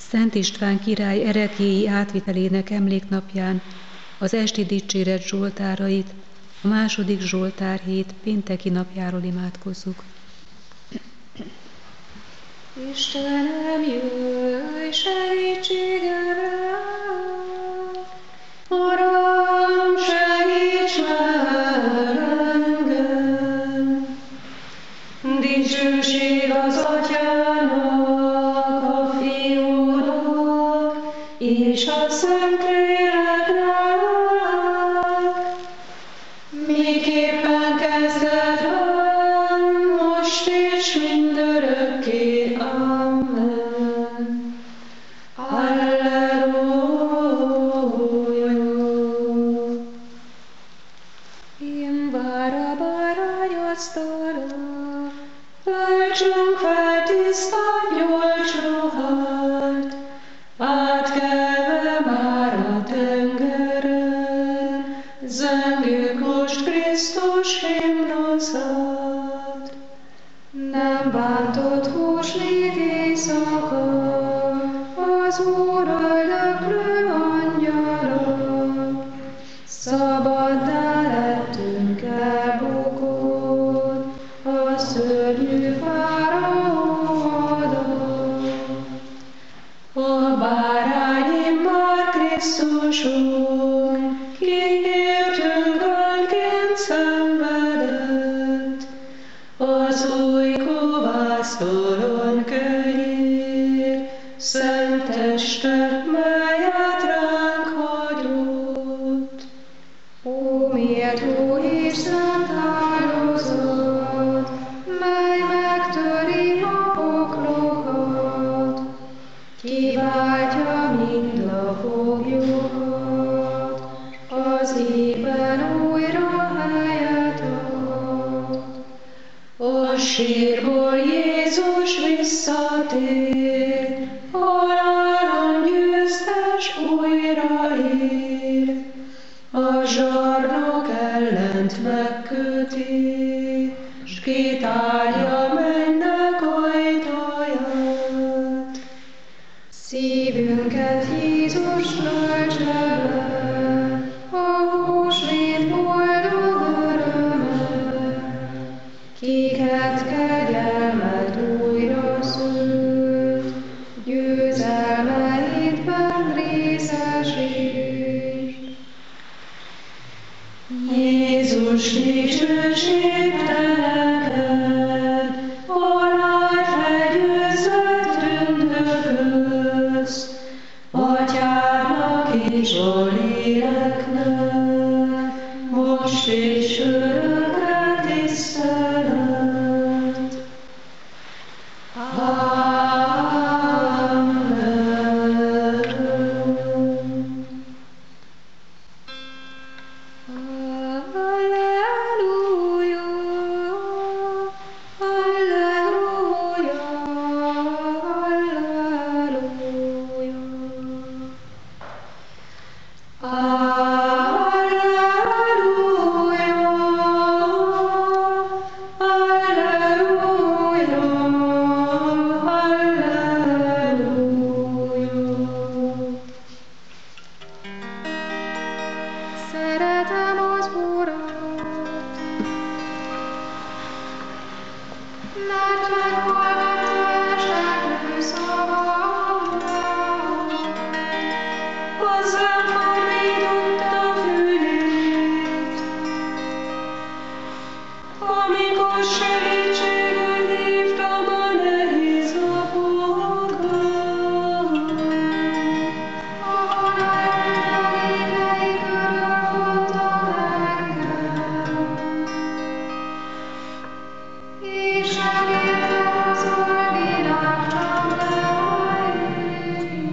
Szent István király ereklyéi átvitelének emléknapján az esti dicséret zsoltárait a második zsoltárhét pénteki napjáról imádkozzuk. Istenem, jöjj segítségemre! Uram, segíts meg engem! Dicsőség az Atyának, a Fiúnak és a Szentléleknek, miképpen kezdetben, most és mindörökké. Amen. Alleluja. Én bára bárányasztalra, töltsünk fel tiszta gyolcs ruhát, átkelve már a tengeren, zengjük most Krisztus himnuszát. Nem bántott húsvét éjszaka, az Úr öldöklő angyala, szabaddá lettünk elbukott, a szörnyű Fáraó adott. A bárány már Krisztusunk, ki értünk önként szenvedett, az új kovásztoron könyér, szent testet, melyet ránk hagyott. Ó, méltó és szent áldozat, mely megtöri a poklokat, kiváltja mind a foglyokat, az égben újra helyet ad. A sírból Jézus visszatér, halálon győztes újra ér. A zsarnok ellent megköti, s kitárja mennek ajtaját. Szívünket Jézus töltse be, a húsvét boldog örömmel, kiket kegyelmet újra szült, győzelmeidben részesítsd. Jézus, dicsőség te neked, halált legyőzve tündökölsz, Atyának és a Léleknek, most és örökre tisztelet. Amen. Alleluja, alleluja, alleluja. Szeretem az Urat, mert meghallgatta esküvő szavamat. Hozzám fordította fülét, amikor segítségül hívtam a nehéz napokban. Ahol elmúlt a végei körülfogtak engem, és segítettem az alvilág csapdáin.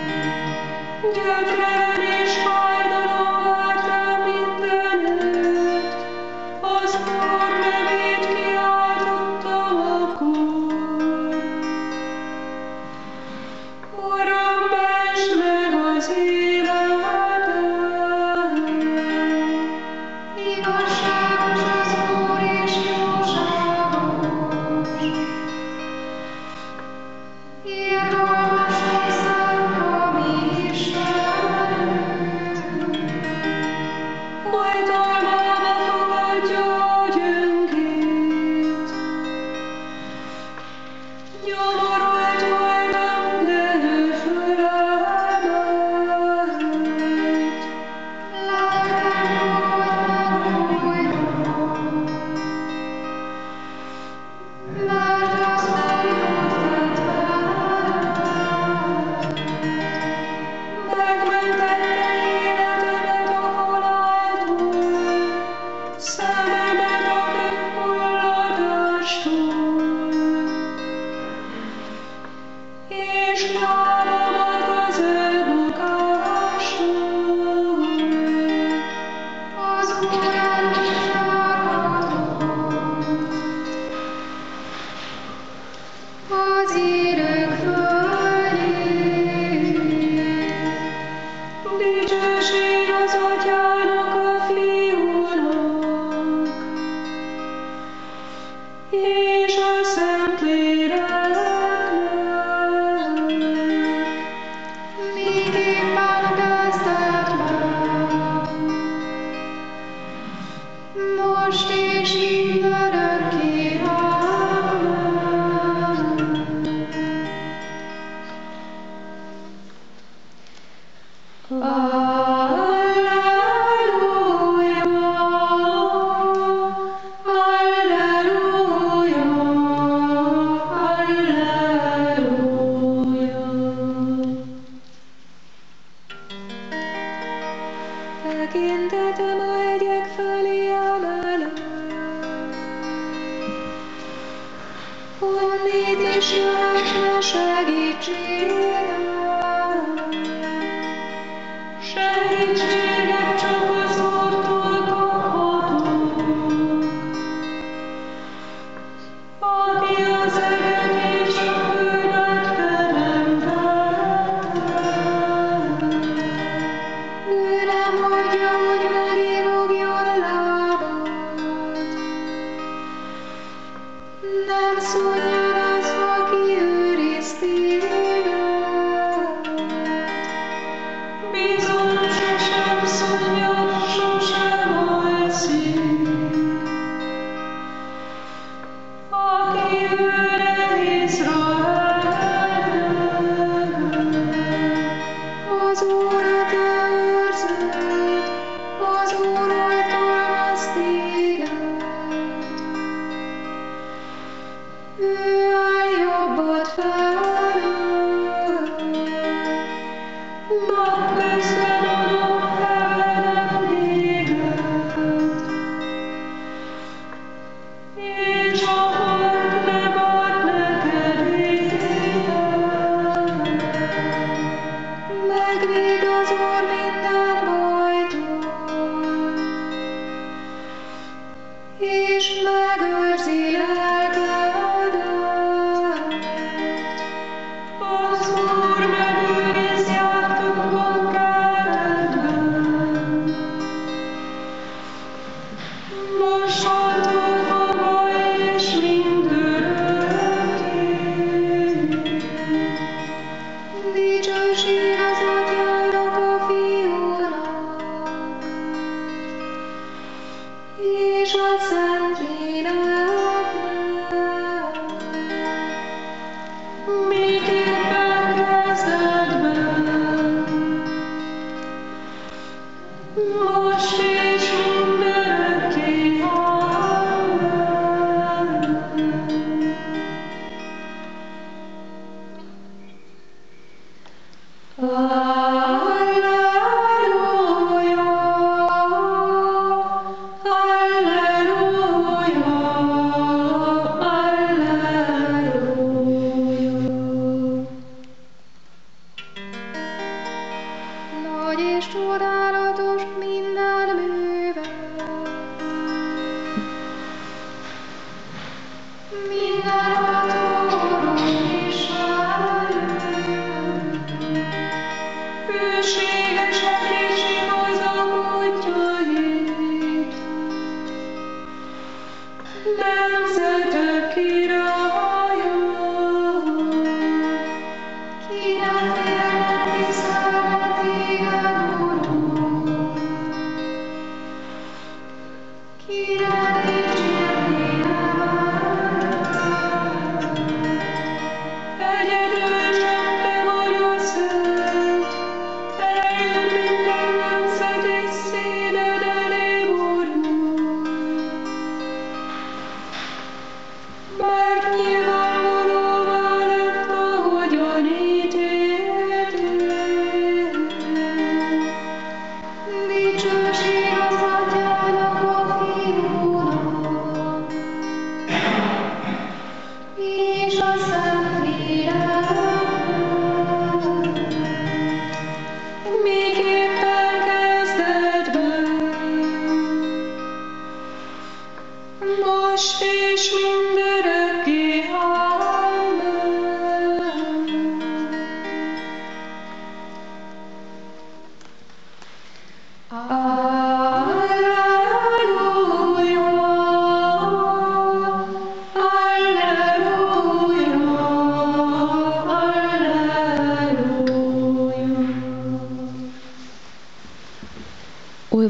Gyötrem és fájdalom vált rám mindenütt, az Úr nevét kiáltottam akkor. Uram, mentsd meg az életem! Igazságos az Úr és jóságos, irgalmas és Nyomorult voltam, de ő fölemelt. Lelkem megújult, mert az megjutott velem. Megmentette életemet a haláltól, szememet a kőhulladástól, és lábamat az elbukástól. Az Úr az élők földjén. Dicsőség az Atyának, a Fiúnak, és a Szentléleknek, miképpen kezdetben, most és mindörökké. Alleluja, alleluja, alleluja. Tekintetem a hegyek felé emelem, honnét is jöhetne segítségem. Segítséget csak az Úrtól kaphatok, aki az eget és a földet teremtette. Ő nem hagyja, hogy megirogjon lábad, nem szóljon az, aki őriz téged. Bizony sosem szunnyad, sosem alszik, aki őre Izraelnek. Az Úr a te őrződ, az Úr oltalmaz téged. Ő áll jobbad felől, napközben adok feled néked, és a hold megad neked éjjel. Megvéd az Úr minden bajtól, és megőrzi lelkedet. Az Úr megőriz járatokon keltetben, mostantól fogva és mindörökké. Dicsőség az Atyának, a Fiúnak, és a Szentléleknek, miképpen kezdetben, most és mindörökké. Alleluja, alleluja, alleluja. Nagy és csodálatos minden műve, minden hatalom és erő, hűségesek és igazak útjait, nemzetek királya, kinek félnek tisztelnek téged, Urunk.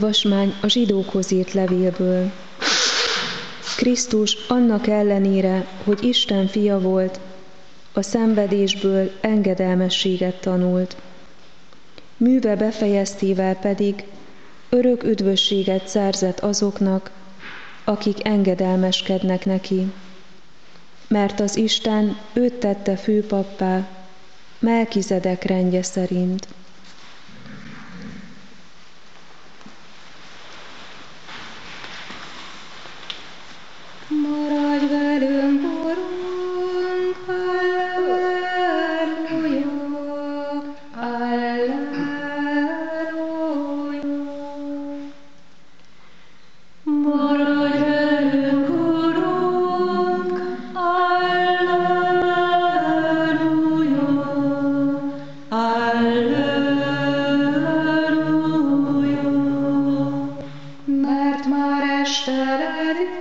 Olvasmány a zsidókhoz írt levélből. Krisztus annak ellenére, hogy Isten fia volt, a szenvedésből engedelmességet tanult. Műve befejeztével pedig örök üdvösséget szerzett azoknak, akik engedelmeskednek neki. Mert az Isten őt tette főpappá, Melkizedek rendje szerint. Maradj velünk, Urunk, halleluja, halleluja. Maradj velünk, Urunk, halleluja, halleluja. Mert már esteledik,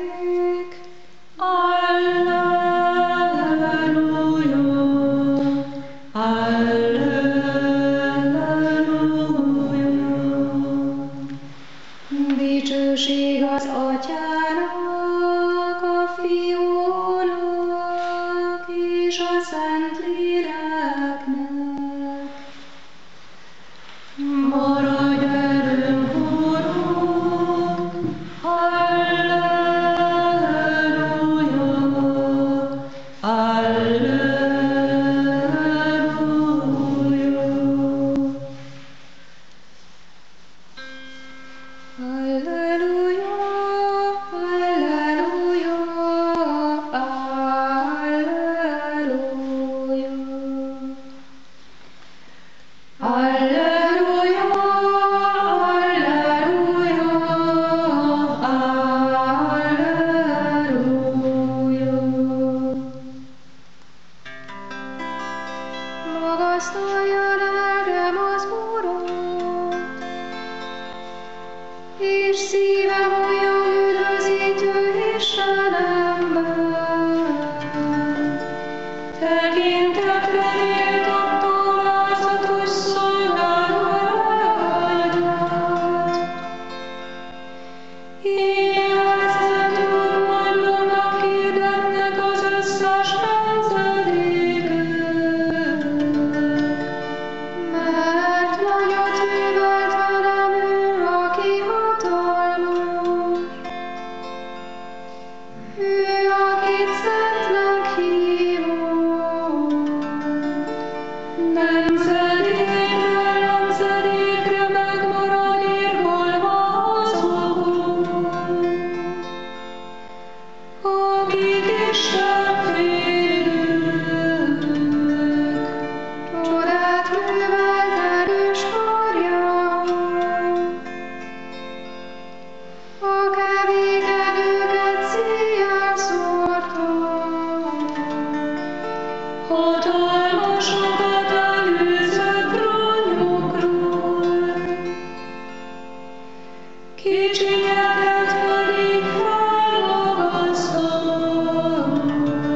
dicsőség az Atyának, a Fiúnak és a Szentléleknek. Maradj velünk, Urunk, halleluja, halleluja. Halleluja, halleluja, halleluja. Halleluja, halleluja, halleluja. Magasztalja lelkem az Urat, és szívem olyan üdvözítő Istenemben. Tekintetre méltóbb alázatos szolgálatot. Éjjelzett útmondónak hirdetnek az összes nemzedékek. Mert nagyot művelt velem ő, aki hatalmas. Ő, akit szentnek hívott. Nemzedékről nemzedékre megmarad írgolva azokon, akik Isten félők. Csodát művelt erős karjával, a kevékenőket szíjjel szórta. Hatalmasokat elűzött trónjukról, kicsinyeket pedig felmagasztott.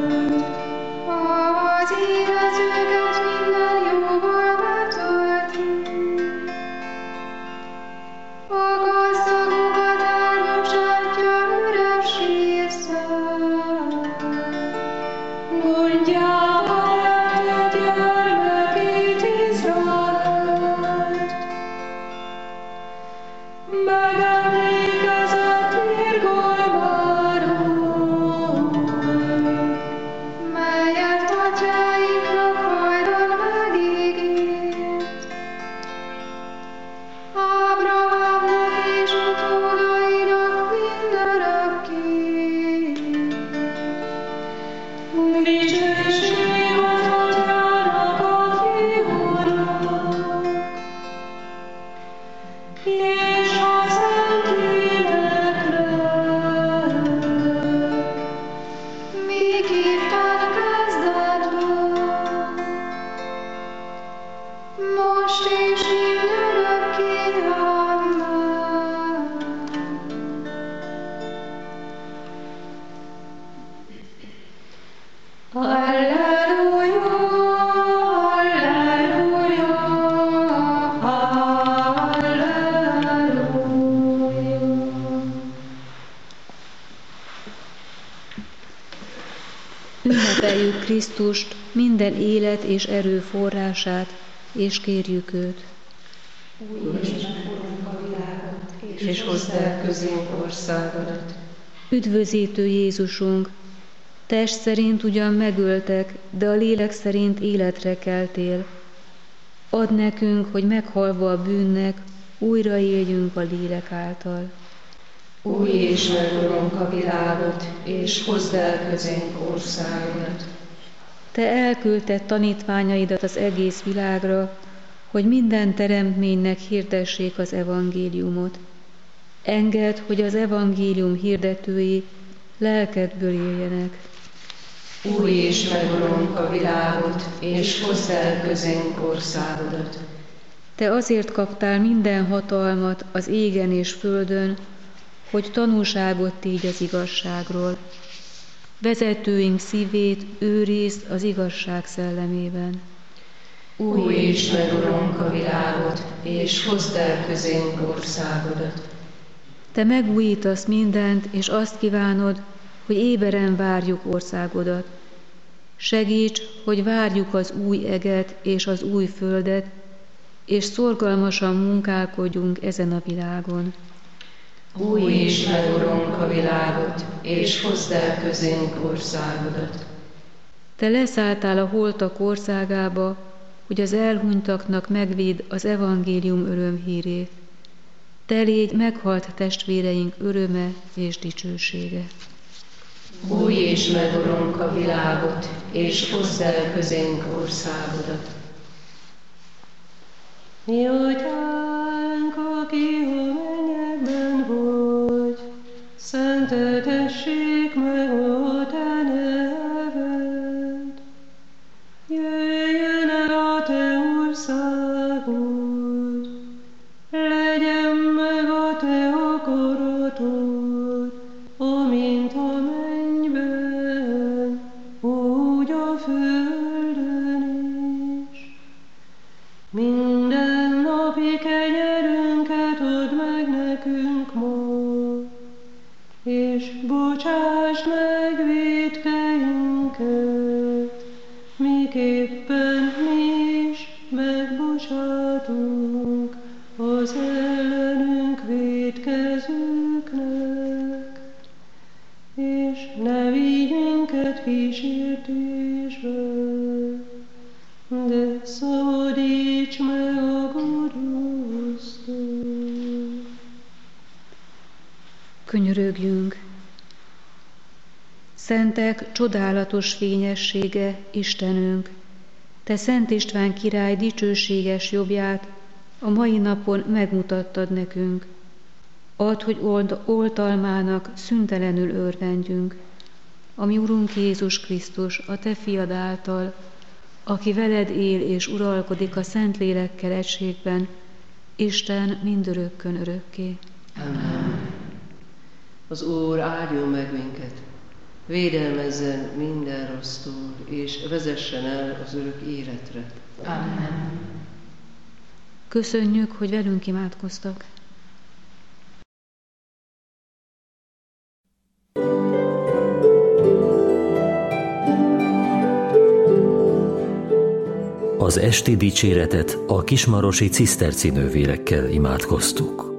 Az éhezőket minden jóval betölti, a gazdagokat elbocsátja üres ésszel. Gondjában lett gyermekét Izraelt, megemlékezett irgalmáról, melyet atyáiknak hajdan ünnepeljük Krisztust, minden élet és erő forrását, és kérjük őt. És hozd el közénk országodat. Üdvözítő Jézusunk, test szerint ugyan megöltek, de a lélek szerint életre keltél. Add nekünk, hogy meghalva a bűnnek, újra éljünk a lélek által. Újítsd meg, Urunk, a világot, és hozd el közénk országodat. Te elküldted tanítványaidat az egész világra, hogy minden teremtménynek hirdessék az evangéliumot. Engedd, hogy az evangélium hirdetői lelkedből éljenek. Újítsd meg, Urunk, a világot, és hozd el közénk országodat. Te azért kaptál minden hatalmat az égen és földön, hogy tanúságot tégy az igazságról. Vezetőink szívét őrizd az igazság szellemében. Újítsd meg, Urunk, a világot, és hozd el közénk országodat. Te megújítasz mindent, és azt kívánod, hogy éberen várjuk országodat. Segíts, hogy várjuk az új eget és az új földet, és szorgalmasan munkálkodjunk ezen a világon. Újítsd meg, Urunk, a világot, és hozd el közénk országodat. Te leszálltál a holtak országába, hogy az elhunytaknak megvédd az evangélium örömhírét. Te légy meghalt testvéreink öröme és dicsősége. Újítsd meg, Urunk, a világot, és hozd el közénk országodat. Mi Atyánk, aki a mennyekben vagy, szenteltessék meg a te neved. Jöjjön el a te országod, legyen meg a te akaratod, amint a mennyben, úgy a földön is. Minden napi kenyerünket add meg nekünk ma, és bocsásd meg vétkeinket, miképpen mi is megbocsátunk az ellenünk vétkezőknek. És ne vigy minket kísértésbe, de szabadíts meg a gonosztól. Könyörögjünk! Szentek csodálatos fényessége, Istenünk! Te Szent István király dicsőséges jobbját a mai napon megmutattad nekünk. Add, hogy oltalmának szüntelenül örvendjünk, ami Urunk Jézus Krisztus, a Te fiad által, aki veled él és uralkodik a Szentlélekkel egységben, Isten mindörökkön örökké. Amen. Az Úr áldjon meg minket, védelmezzen minden rossztól, és vezessen el az örök életre. Amen. Köszönjük, hogy velünk imádkoztak. Az esti dicséretet a kismarosi ciszterci nővérekkel imádkoztuk.